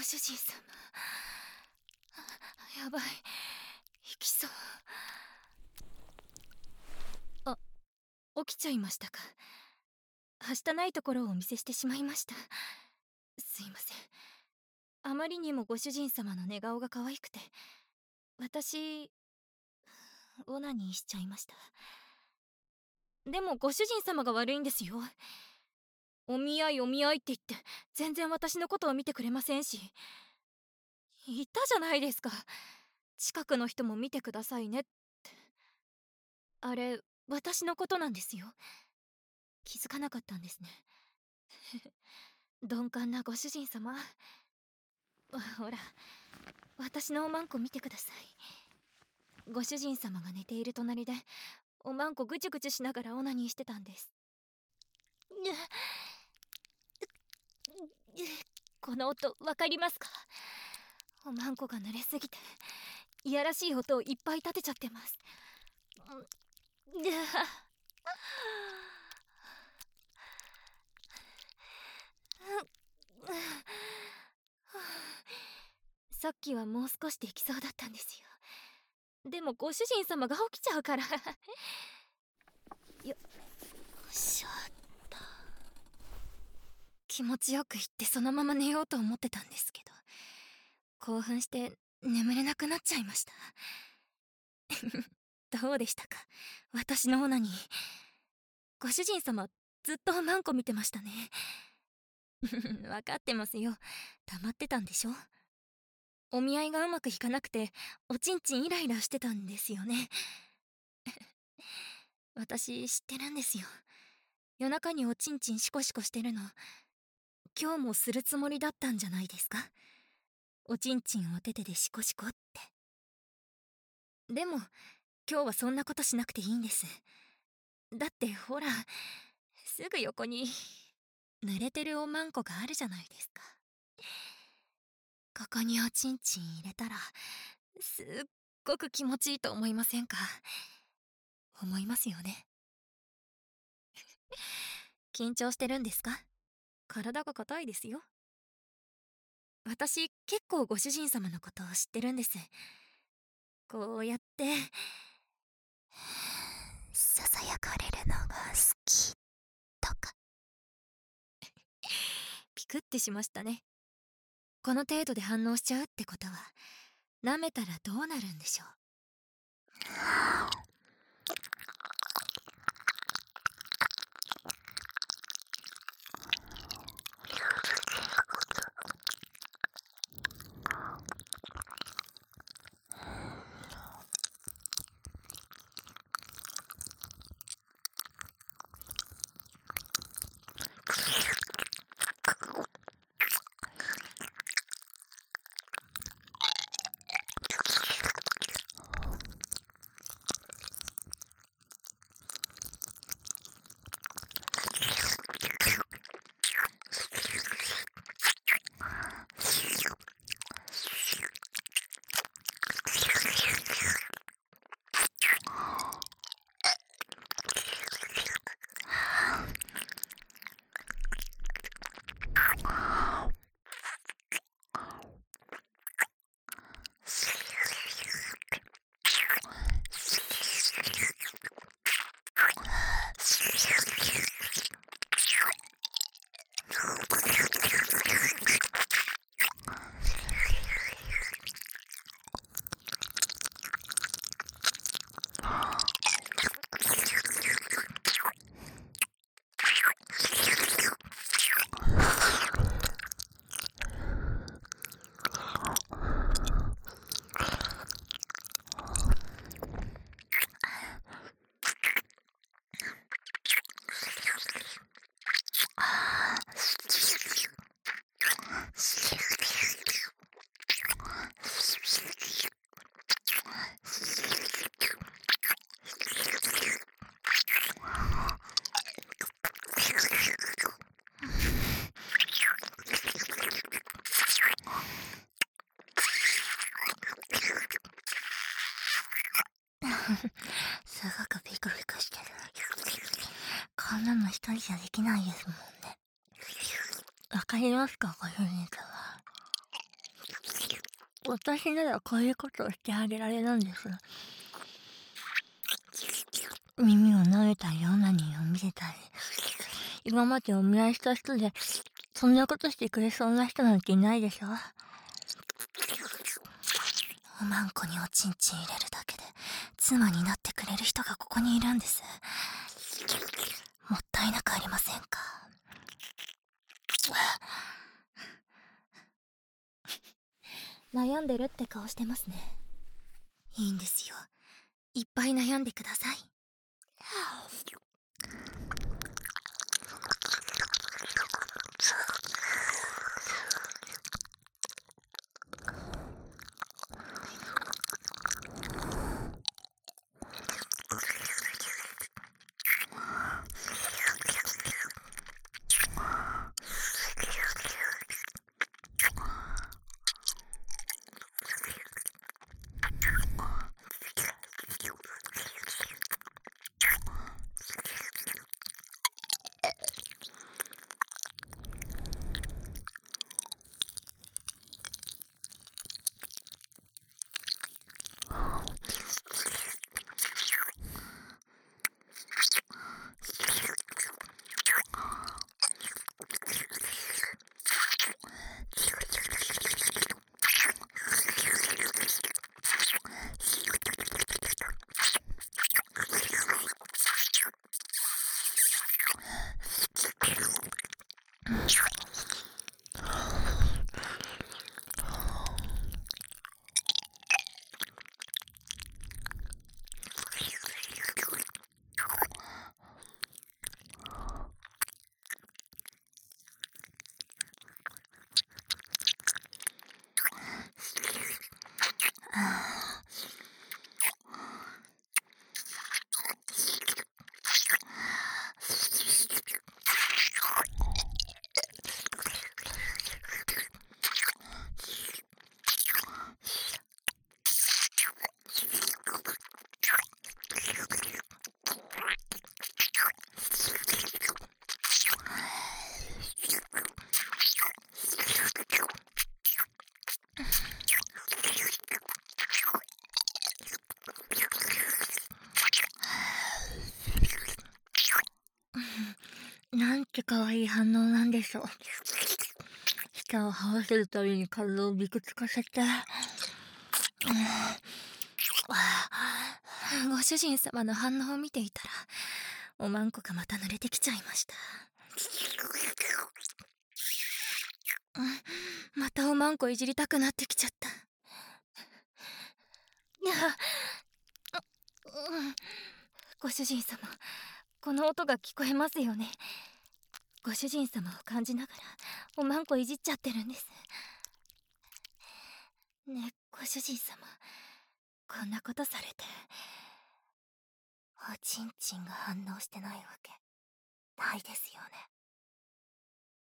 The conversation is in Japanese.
主人様、やばい、行きそう。あ、起きちゃいましたか。はしたないところをお見せしてしまいました。すいません。あまりにもご主人様の寝顔が可愛くて、私オナニーしちゃいました。でもご主人様が悪いんですよ。お見合いお見合いって言って全然私のことを見てくれませんし。言ったじゃないですか、近くの人も見てくださいねって。あれ私のことなんですよ。気づかなかったんですね。鈍感なご主人様。ほら、私のおまんこ見てください。ご主人様が寝ている隣でおまんこぐちゅぐちゅしながらオナニーしてたんです。この音わかりますか。おまんこが濡れすぎていやらしい音をいっぱい立てちゃってます。さっきはもう少しできそうだったんですよ。でもご主人様が起きちゃうから。よっしゃった。気持ちよく言ってそのまま寝ようと思ってたんですけど、興奮して眠れなくなっちゃいました。どうでしたか、私のオナニー。ご主人様ずっとマンコ見てましたね。分かってますよ、溜まってたんでしょ。お見合いがうまくいかなくておちんちんイライラしてたんですよね。私知ってるんですよ。夜中におちんちんシコシコしてるの今日もするつもりだったんじゃないですか。おちんちんを手でシコシコって。でも今日はそんなことしなくていいんです。だってほら、すぐ横に濡れてるおまんこがあるじゃないですか。ここにおちんちん入れたらすっごく気持ちいいと思いませんか。思いますよね。緊張してるんですか。体が硬いですよ。私結構ご主人様のことを知ってるんです。こうやってささやかれるのが好きとか。ピクってしましたね。この程度で反応しちゃうってことは舐めたらどうなるんでしょう。すごくビクビクしてる。こんなの一人じゃできないですもんね。わかりますか、ご主人様。 私ならこういうことをしてあげられるんです。耳を撫でたり、オナニーを見せたり。今までお見合いした人で、そんなことしてくれそうな人なんていないでしょ。 おまんこにおちんちん入れるだけで妻になってくれる人がここにいるんです。もったいなくありませんか？悩んでるって顔してますね。いいんですよ。いっぱい悩んでください。 なんて可愛い反応なんでしょう。舌を這わせるたびに体をびくつかせて。 ご主人様の反応を見ていたら、おまんこがまた濡れてきちゃいました。またおまんこいじりたくなってきちゃった。ご主人様、この音が聞こえますよね。ご主人様を感じながらおまんこいじっちゃってるんです。ねえ、ご主人様、こんなことされておちんちんが反応してないわけないですよね。